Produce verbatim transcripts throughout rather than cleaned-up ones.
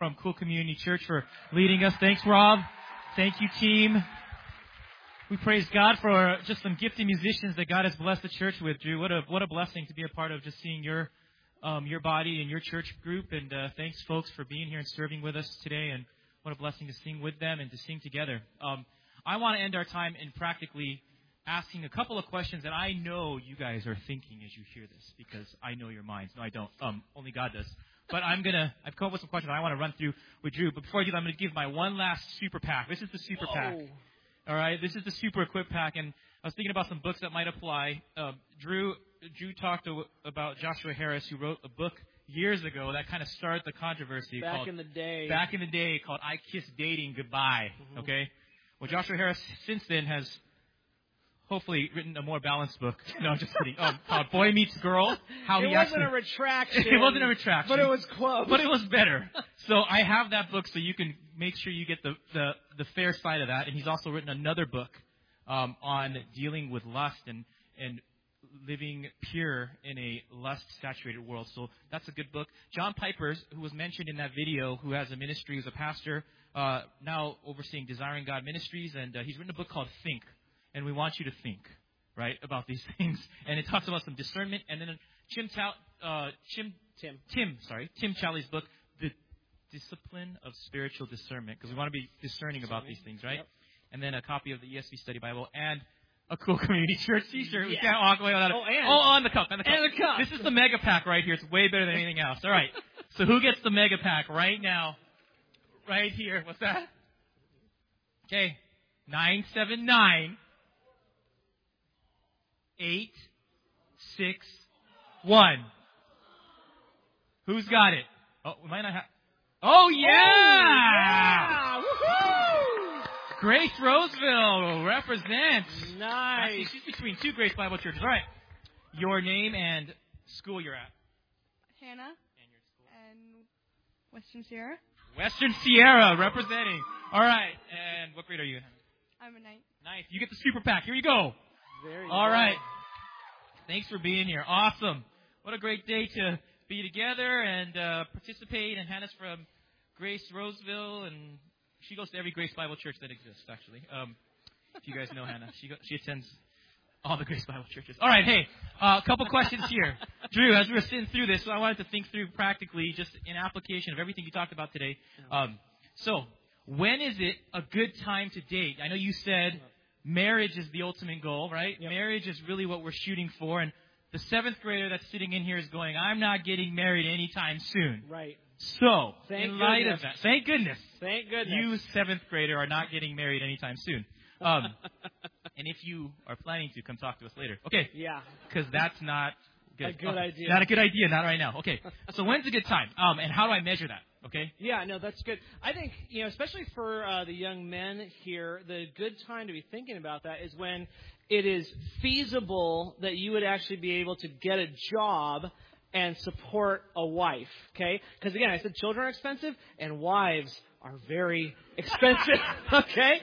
from Cool Community Church for leading us. Thanks, Rob. Thank you, team. We praise God for just some gifted musicians that God has blessed the church with, Drew. What a what a blessing to be a part of just seeing your um, your body and your church group. And uh, thanks, folks, for being here and serving with us today. And what a blessing to sing with them and to sing together. Um, I want to end our time in practically asking a couple of questions that I know you guys are thinking as you hear this, because I know your minds. No, I don't. Um, only God does. But I'm going to, I've come up with some questions I want to run through with Drew. But before I do that, I'm going to give my one last super pack. This is the super Whoa. pack. All right, this is the super equip pack. And I was thinking about some books that might apply. Um, Drew, Drew talked to, about Joshua Harris, who wrote a book years ago that kind of started the controversy. Back called, in the day. Back in the day called I Kiss Dating Goodbye. Mm-hmm. Okay? Well, Joshua Harris since then has hopefully written a more balanced book. No, I'm just kidding. Um, called Boy Meets Girl. How it he wasn't actually, a retraction. It wasn't a retraction. But it was close. But it was better. So I have that book so you can make sure you get the, the, the fair side of that. And he's also written another book um, on dealing with lust and, and living pure in a lust-saturated world. So that's a good book. John Pipers, who was mentioned in that video, who has a ministry as a pastor, uh, now overseeing Desiring God Ministries, and uh, he's written a book called Think. And we want you to think, right, about these things. And it talks about some discernment. And then Chim, uh, Chim, Tim, Tim, sorry, Tim Challies' book, The Discipline of Spiritual Discernment, because we want to be discerning about these things, right? Yep. And then a copy of the E S V Study Bible and a Cool Community Church T-shirt. We yeah. can't walk away without it. Oh, and. Oh, on the cup. And the cup. And the cup. This is the mega pack right here. It's way better than anything else. All right. So who gets the mega pack right now? Right here. What's that? Okay. nine seven nine. Eight, six, one. Who's got it? Oh, we might not have. Oh yeah! Oh, yeah! Woohoo! Grace Roseville represents. Nice. Actually, she's between two Grace Bible churches. All right. Your name and school you're at. Hannah. And your school. And Western Sierra. Western Sierra representing. All right. And what grade are you in? I'm a ninth. Ninth. You get the super pack. Here you go. Very All good. right. Thanks for being here. Awesome. What a great day to be together and uh, participate. And Hannah's from Grace Roseville, and she goes to every Grace Bible church that exists, actually. Um, if you guys know Hannah, she go, she attends all the Grace Bible churches. All right, hey, a uh, couple questions here. Drew, as we were sitting through this, so I wanted to think through practically, just in application of everything you talked about today. Um, so, when is it a good time to date? I know you said marriage is the ultimate goal, right? Yep. Marriage is really what we're shooting for. And the seventh grader that's sitting in here is going, I'm not getting married anytime soon. Right. So, thank in light goodness. of that, thank goodness. Thank goodness. You seventh grader are not getting married anytime soon. Um, and if you are planning to, come talk to us later. Okay. Yeah. Because that's not good. A good oh, idea. Not a good idea, not right now. Okay. So when's a good time? Um, and how do I measure that? Okay. Yeah, no, that's good. I think, you know, especially for uh, the young men here, the good time to be thinking about that is when it is feasible that you would actually be able to get a job and support a wife, okay? Because, again, I said children are expensive and wives are very expensive, okay?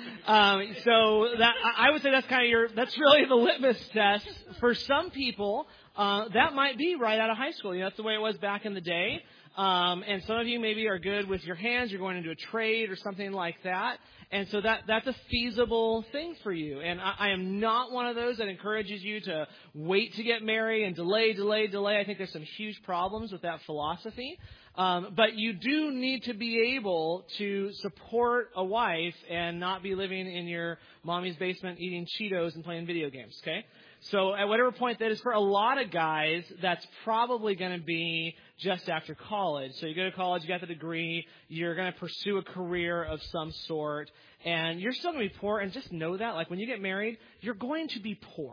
Um, so that I would say that's kind of your, that's really the litmus test. For some people, uh, that might be right out of high school. You know, that's the way it was back in the day. Um, and some of you maybe are good with your hands. You're going into a trade or something like that. And so that that's a feasible thing for you. And I, I am not one of those that encourages you to wait to get married and delay, delay, delay. I think there's some huge problems with that philosophy. Um, but you do need to be able to support a wife and not be living in your mommy's basement eating Cheetos and playing video games, okay? So at whatever point that is, for a lot of guys, that's probably going to be just after college. So you go to college, you got the degree, you're going to pursue a career of some sort, and you're still going to be poor. And just know that, like when you get married, you're going to be poor.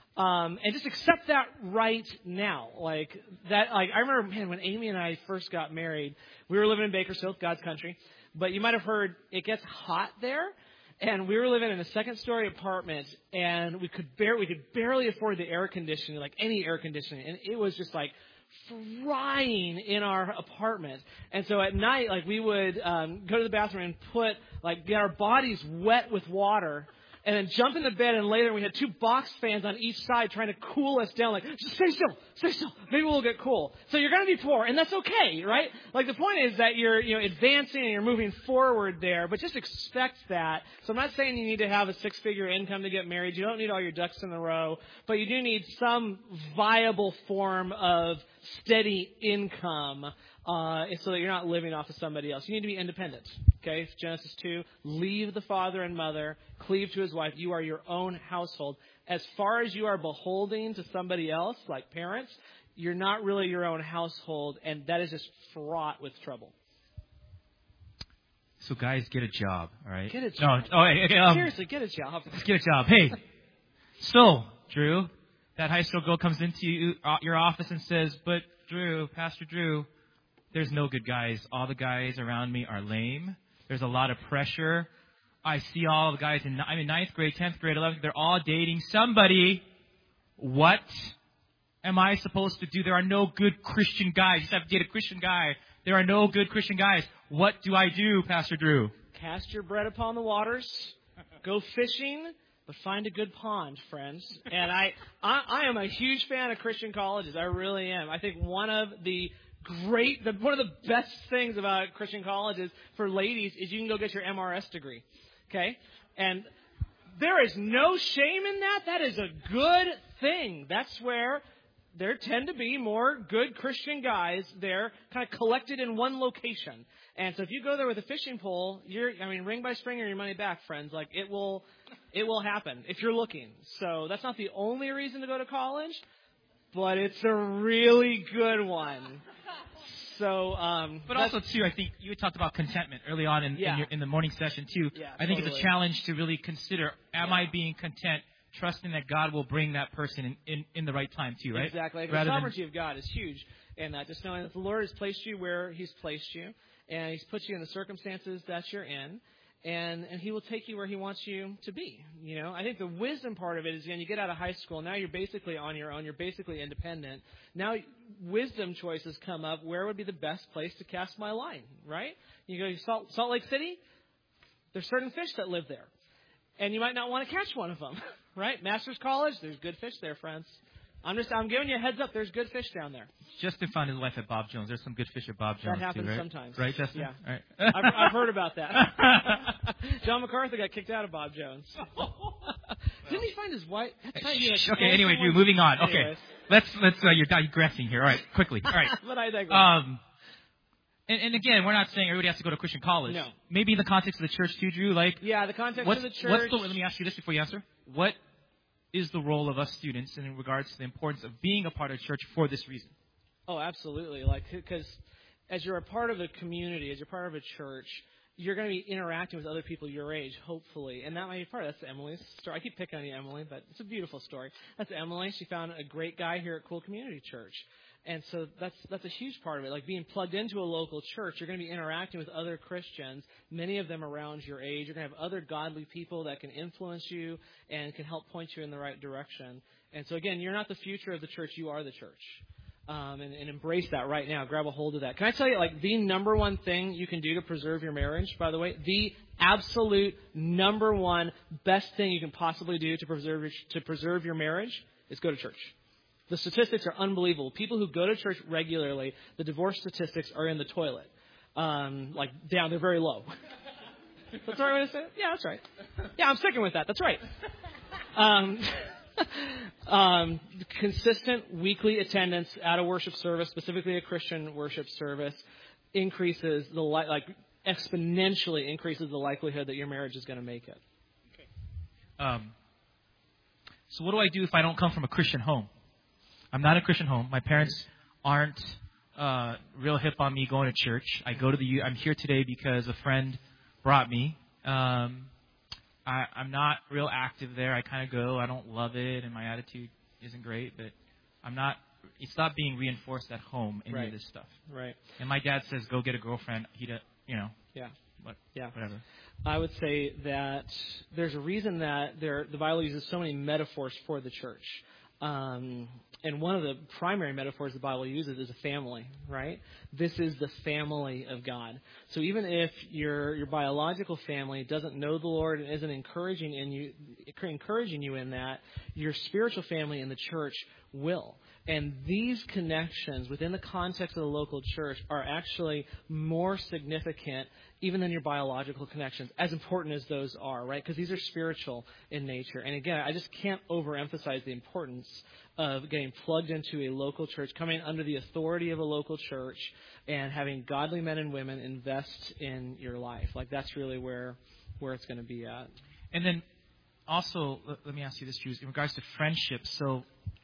Um, and just accept that right now. Like that, like I remember, man, when Amy and I first got married, we were living in Bakersfield, God's country. But you might have heard it gets hot there. And we were living in a second-story apartment, and we could bear we could barely afford the air conditioning, like any air conditioning, and it was just like frying in our apartment. And so at night, like we would um, go to the bathroom and put like get our bodies wet with water, and then jump into bed, and later we had two box fans on each side trying to cool us down, like, just stay still, stay still, maybe we'll get cool. So you're going to be poor, and that's okay, right? Like, the point is that you're, you know, advancing and you're moving forward there, but just expect that. So I'm not saying you need to have a six-figure income to get married. You don't need all your ducks in a row, but you do need some viable form of steady income, uh, so that you're not living off of somebody else. You need to be independent. Okay, Genesis two, leave the father and mother, cleave to his wife. You are your own household. As far as you are beholding to somebody else, like parents, you're not really your own household, and that is just fraught with trouble. So guys, get a job, all right? Get a job. No, oh, okay, um, Seriously, get a job. Let's get a job. Hey, so, Drew, that high school girl comes into you, uh, your office and says, but Drew, Pastor Drew, there's no good guys. All the guys around me are lame. There's a lot of pressure. I see all the guys in, I'm in ninth grade, tenth grade, eleventh, they're all dating somebody. What am I supposed to do? There are no good Christian guys. You just have to date a Christian guy. There are no good Christian guys. What do I do, Pastor Drew? Cast your bread upon the waters. Go fishing. But find a good pond, friends. And I, I, I am a huge fan of Christian colleges. I really am. I think one of the great, the, one of the best things about Christian colleges for ladies is you can go get your M R S degree. Okay? And there is no shame in that. That is a good thing. That's where there tend to be more good Christian guys there kind of collected in one location. And so if you go there with a fishing pole, you're, I mean, ring by spring or your money back, friends. Like, it will, it will happen if you're looking. So that's not the only reason to go to college, but it's a really good one. So, um, but also too, I think you talked about contentment early on in, yeah. in, your, in the morning session too. Yeah, I think totally. it's a challenge to really consider: Am yeah. I being content, trusting that God will bring that person in, in, in the right time too, right? Exactly. Like, Rather the sovereignty than, of God is huge, and that just knowing that the Lord has placed you where He's placed you, and He's put you in the circumstances that you're in. And and He will take you where He wants you to be. You know, I think the wisdom part of it is, when you get out of high school, now you're basically on your own. You're basically independent. Now wisdom choices come up. Where would be the best place to cast my line, right? You go to Salt, Salt Lake City, there's certain fish that live there. And you might not want to catch one of them, right? Masters College, there's good fish there, friends. I'm just, I'm giving you a heads up. There's good fish down there. Justin found his wife at Bob Jones. There's some good fish at Bob Jones That happens too, right? sometimes. Right, Justin? Yeah. All right. I've, I've heard about that. John MacArthur got kicked out of Bob Jones. Didn't he find his wife? That's how you, like, okay. Anyway, Drew, moving on. Okay. Anyways. Let's let's. Uh, you're digressing here. All right, quickly. All right. But I digress. Um. And, and again, we're not saying everybody has to go to Christian college. No. Maybe in the context of the church too, Drew. Like. Yeah, the context what's, of the church. What's the, let me ask you this before you answer. What is the role of us students in regards to the importance of being a part of church for this reason? Oh, absolutely. Like, because as you're a part of a community, as you're part of a church, you're going to be interacting with other people your age, hopefully. And that might be part of, that's Emily's story. I keep picking on you, Emily, but it's a beautiful story. That's Emily. She found a great guy here at Cool Community Church. And so that's that's a huge part of it. Like, being plugged into a local church, you're going to be interacting with other Christians, many of them around your age. You're going to have other godly people that can influence you and can help point you in the right direction. And so, again, you're not the future of the church. You are the church. Um, and, and embrace that right now. Grab a hold of that. Can I tell you, like, the number one thing you can do to preserve your marriage, by the way, the absolute number one best thing you can possibly do to preserve your, to preserve your marriage is go to church. The statistics are unbelievable. People who go to church regularly, the divorce statistics are in the toilet. Um, like, down, they're very low. That's the right way to say it? Yeah, that's right. Yeah, I'm sticking with that. That's right. Um, um, consistent weekly attendance at a worship service, specifically a Christian worship service, increases the li- like exponentially increases the likelihood that your marriage is going to make it. Okay. Um, so what do I do if I don't come from a Christian home? I'm not a Christian home. My parents aren't uh, real hip on me going to church. I go to the. I'm here today because a friend brought me. Um, I, I'm not real active there. I kind of go. I don't love it, and my attitude isn't great. But I'm not. It's not being reinforced at home. Any right. of this stuff. Right. And my dad says, "Go get a girlfriend." He, does, you know. Yeah. What? Yeah. Whatever. I would say that there's a reason that there the Bible uses so many metaphors for the church. Um, and one of the primary metaphors the Bible uses is a family, right? This is the family of God. So even if your your biological family doesn't know the Lord and isn't encouraging in you, encouraging you in that, your spiritual family in the church will. And these connections within the context of the local church are actually more significant even than your biological connections, as important as those are, right? Because these are spiritual in nature. And again, I just can't overemphasize the importance of getting plugged into a local church, coming under the authority of a local church, and having godly men and women invest in your life. Like, that's really where where it's going to be at. And then also, let, let me ask you this, Drew, in regards to friendships. So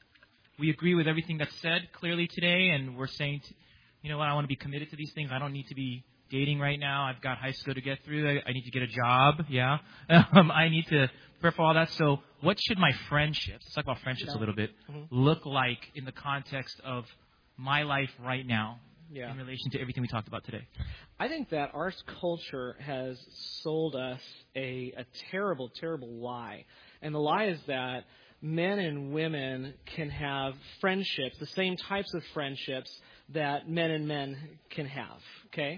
we agree with everything that's said clearly today, and we're saying, to, you know what, I want to be committed to these things. I don't need to be dating right now. I've got high school to get through. I, I need to get a job. Yeah. Um, I need to prepare for all that. So what should my friendships, let's talk about friendships yeah. a little bit, mm-hmm. look like in the context of my life right now yeah. in relation to everything we talked about today? I think that our culture has sold us a, a terrible, terrible lie. And the lie is that men and women can have friendships, the same types of friendships that men and men can have, okay?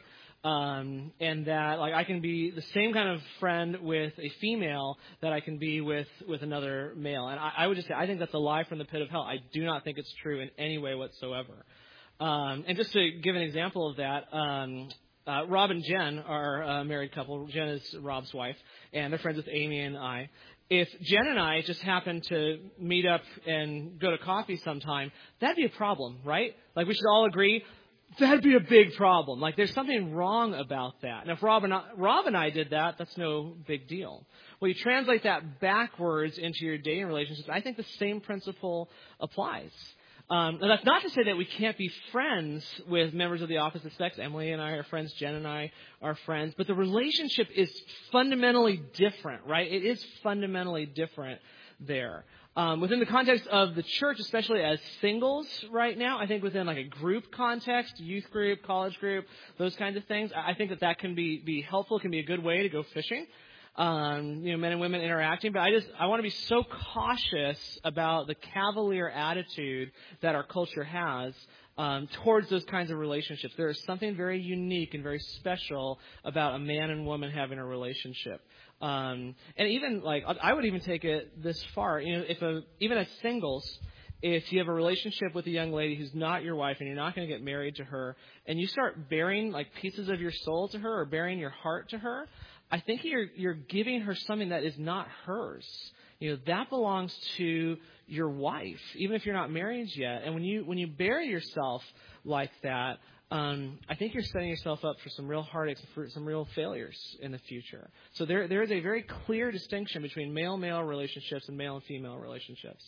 Um, and that, like, I can be the same kind of friend with a female that I can be with, with another male. And I, I would just say, I think that's a lie from the pit of hell. I do not think it's true in any way whatsoever. Um, and just to give an example of that, um, uh, Rob and Jen are a married couple. Jen is Rob's wife, and they're friends with Amy and I. If Jen and I just happen to meet up and go to coffee sometime, that'd be a problem, right? Like, we should all agree, that'd be a big problem. Like, there's something wrong about that. And if Rob and I, Rob and I did that, that's no big deal. Well, you translate that backwards into your dating relationships, I think the same principle applies. Um, and that's not to say that we can't be friends with members of the opposite sex. Emily and I are friends. Jen and I are friends. But the relationship is fundamentally different, right? It is fundamentally different there. Um, within the context of the church, especially as singles right now, I think within like a group context, youth group, college group, those kinds of things, I think that that can be, be helpful, can be a good way to go fishing. Um, you know, men and women interacting, but I just, I want to be so cautious about the cavalier attitude that our culture has, um, towards those kinds of relationships. There is something very unique and very special about a man and woman having a relationship. Um, and even like, I would even take it this far, you know, if a, even as singles, if you have a relationship with a young lady who's not your wife and you're not going to get married to her, and you start bearing like pieces of your soul to her or bearing your heart to her, I think you're you're giving her something that is not hers. You know, that belongs to your wife, even if you're not married yet. And when you when you bury yourself like that, um, I think you're setting yourself up for some real heartaches, for some real failures in the future. So there there is a very clear distinction between male-male relationships and male and female relationships.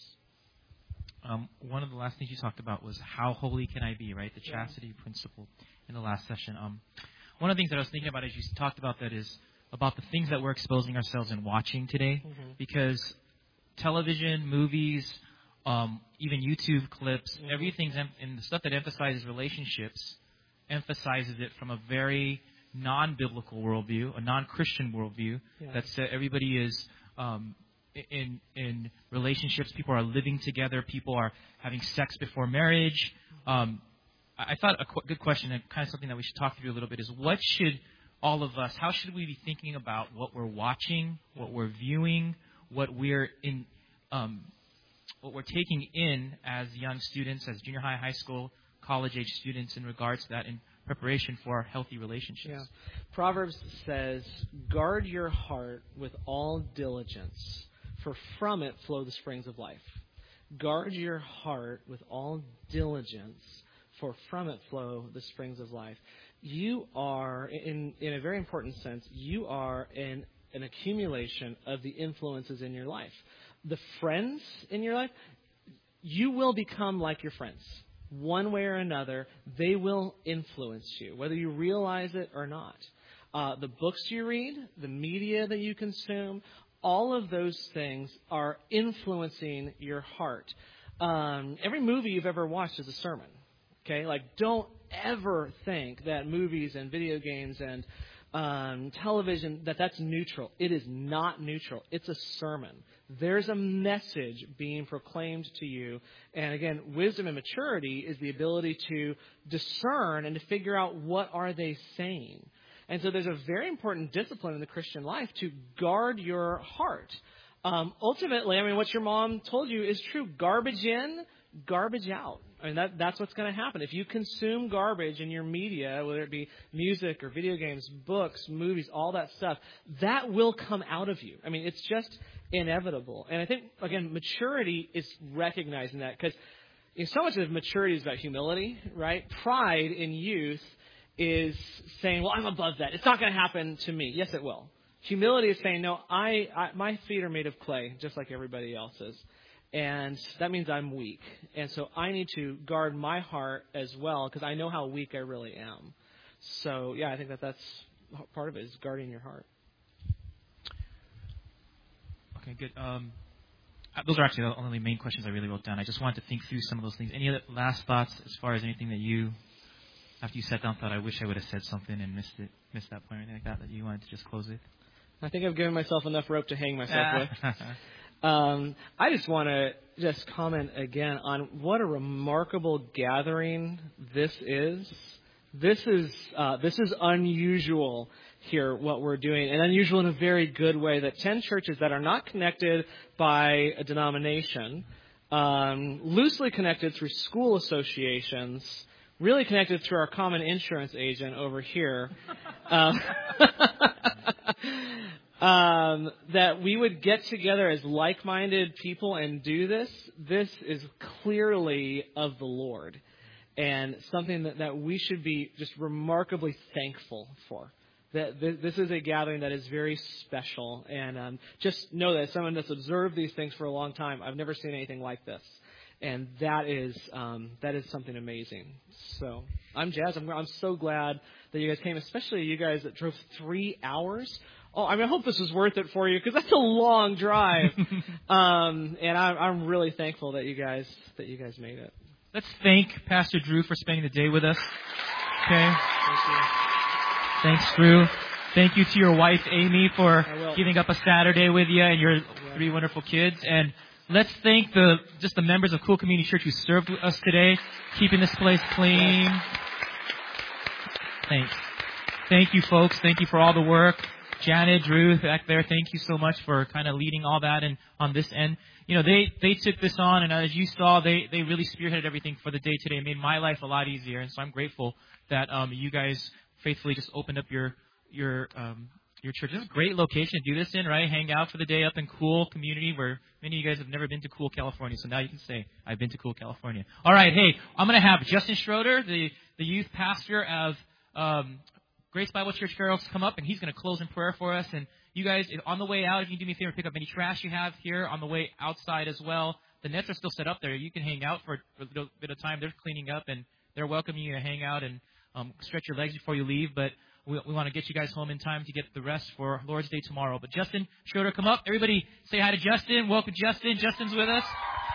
Um, one of the last things you talked about was how holy can I be, right? The chastity yeah. principle in the last session. Um, one of the things that I was thinking about as you talked about that is about the things that we're exposing ourselves and watching today, mm-hmm. because television, movies, um, even YouTube clips, mm-hmm. everything's em- and the stuff that emphasizes relationships emphasizes it from a very non-biblical worldview, a non-Christian worldview. Yeah. That says everybody is um, in in relationships. People are living together. People are having sex before marriage. Um, I thought a qu- good question and kind of something that we should talk through a little bit is what should all of us, how should we be thinking about what we're watching, what we're viewing, what we're in, um, what we're taking in as young students, as junior high, high school, college-age students in regards to that in preparation for healthy relationships? Yeah. Proverbs says, guard your heart with all diligence, for from it flow the springs of life. Guard your heart with all diligence, for from it flow the springs of life. You are, in, in a very important sense, you are an, an accumulation of the influences in your life. The friends in your life, you will become like your friends. One way or another, they will influence you, whether you realize it or not. Uh, the books you read, the media that you consume, all of those things are influencing your heart. Um, every movie you've ever watched is a sermon. Okay, like don't ever think that movies and video games and um, television, that that's neutral. It is not neutral. It's a sermon. There's a message being proclaimed to you. And again, wisdom and maturity is the ability to discern and to figure out what are they saying. And so there's a very important discipline in the Christian life to guard your heart. Um, ultimately, I mean, what your mom told you is true. Garbage in, garbage out. I mean, that, that's what's going to happen. If you consume garbage in your media, whether it be music or video games, books, movies, all that stuff, that will come out of you. I mean, it's just inevitable. And I think, again, maturity is recognizing that, because you know, so much of maturity is about humility, right? Pride in youth is saying, well, I'm above that. It's not going to happen to me. Yes, it will. Humility is saying, no, I, I my feet are made of clay, just like everybody else's. And that means I'm weak. And so I need to guard my heart as well, because I know how weak I really am. So, yeah, I think that that's part of it, is guarding your heart. Okay, good. Um, those are actually the only main questions I really wrote down. I just wanted to think through some of those things. Any other last thoughts as far as anything that you, after you sat down, thought, I wish I would have said something and missed it, missed that point or anything like that, that you wanted to just close with? I think I've given myself enough rope to hang myself with. Um, I just want to just comment again on what a remarkable gathering this is. This is uh, this is unusual here, what we're doing, and unusual in a very good way, that ten churches that are not connected by a denomination, um, loosely connected through school associations, really connected through our common insurance agent over here, uh, Um, that we would get together as like-minded people and do this, this is clearly of the Lord, and something that, that we should be just remarkably thankful for. That th- this is a gathering that is very special, and um, just know that as someone that's observed these things for a long time, I've never seen anything like this, and that is um, that is something amazing. So I'm jazzed. I'm, I'm so glad that you guys came, especially you guys that drove three hours. Oh, I mean, I hope this was worth it for you, because that's a long drive, um, and I'm, I'm really thankful that you guys that you guys made it. Let's thank Pastor Drew for spending the day with us. Okay. Thank you. Thanks, Drew. Thank you to your wife, Amy, for giving up a Saturday with you and your yeah. three wonderful kids. And let's thank the just the members of Cool Community Church who served us today, keeping this place clean. Yes. Thanks. Thank you, folks. Thank you for all the work. Janet, Drew, back there, thank you so much for kind of leading all that and on this end. You know, they, they took this on, and as you saw, they, they really spearheaded everything for the day today. It made my life a lot easier, and so I'm grateful that um, you guys faithfully just opened up your your um, your church. This is a great location to do this in, right? Hang out for the day up in Cool Community, where many of you guys have never been to Cool, California, so now you can say, I've been to Cool, California. All right, hey, I'm going to have Justin Schroeder, the, the youth pastor of um, Grace Bible Church Girls, come up, and he's going to close in prayer for us. And you guys, on the way out, if you can do me a favor, pick up any trash you have here on the way outside as well. The nets are still set up there. You can hang out for a little bit of time. They're cleaning up, and they're welcoming you to hang out and um, stretch your legs before you leave. But we, we want to get you guys home in time to get the rest for Lord's Day tomorrow. But Justin Schroeder, come up. Everybody say hi to Justin. Welcome, Justin. Justin's with us.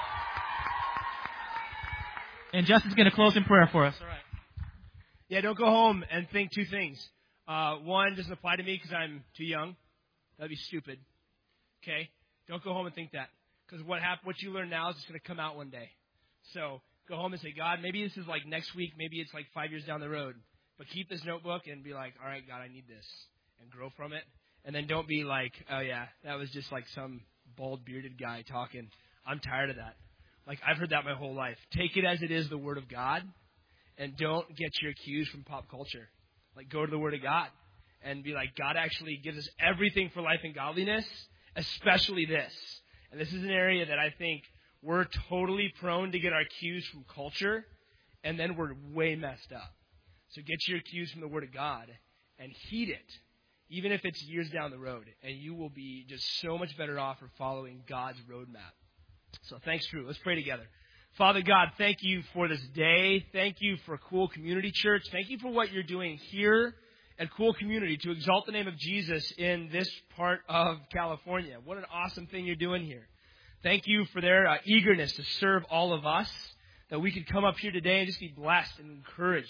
And Justin's going to close in prayer for us. All right. Yeah, don't go home and think two things. Uh, one, doesn't apply to me because I'm too young. That'd be stupid. Okay? Don't go home and think that. Because what hap- what you learn now is just going to come out one day. So go home and say, God, maybe this is like next week. Maybe it's like five years down the road. But keep this notebook and be like, all right, God, I need this. And grow from it. And then don't be like, oh, yeah, that was just like some bald, bearded guy talking. I'm tired of that. Like, I've heard that my whole life. Take it as it is, the Word of God. And don't get your cues from pop culture. Like, go to the Word of God and be like, God actually gives us everything for life and godliness, especially this. And this is an area that I think we're totally prone to get our cues from culture, and then we're way messed up. So get your cues from the Word of God and heed it, even if it's years down the road, and you will be just so much better off for following God's roadmap. So thanks, Drew. Let's pray together. Father God, thank you for this day. Thank you for Cool Community Church. Thank you for what you're doing here at Cool Community to exalt the name of Jesus in this part of California. What an awesome thing you're doing here. Thank you for their uh, eagerness to serve all of us, that we could come up here today and just be blessed and encouraged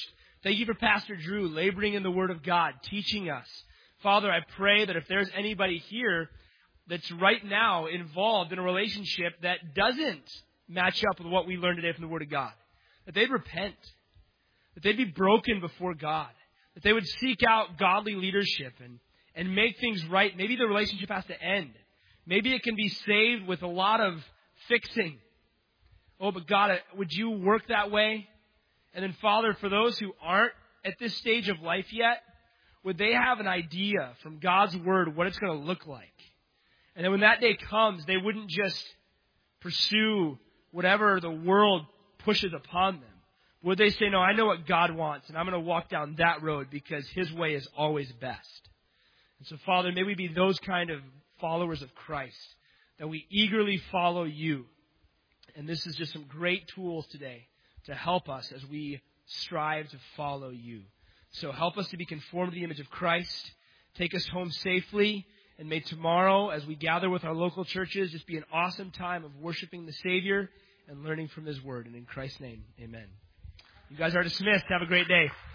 Thank you for Pastor Drew laboring in the Word of God, teaching us. Father, I pray that if there's anybody here that's right now involved in a relationship that doesn't match up with what we learned today from the Word of God, that they'd repent, that they'd be broken before God, that they would seek out godly leadership and, and make things right. Maybe the relationship has to end. Maybe it can be saved with a lot of fixing. Oh, but God, would you work that way? And then, Father, for those who aren't at this stage of life yet, would they have an idea from God's Word what it's going to look like? And then when that day comes, they wouldn't just pursue whatever the world pushes upon them. Would they say, no, I know what God wants, and I'm going to walk down that road because His way is always best. And so, Father, may we be those kind of followers of Christ, that we eagerly follow You. And this is just some great tools today to help us as we strive to follow You. So help us to be conformed to the image of Christ. Take us home safely. And may tomorrow, as we gather with our local churches, just be an awesome time of worshiping the Savior and learning from His Word. And in Christ's name, amen. You guys are dismissed. Have a great day.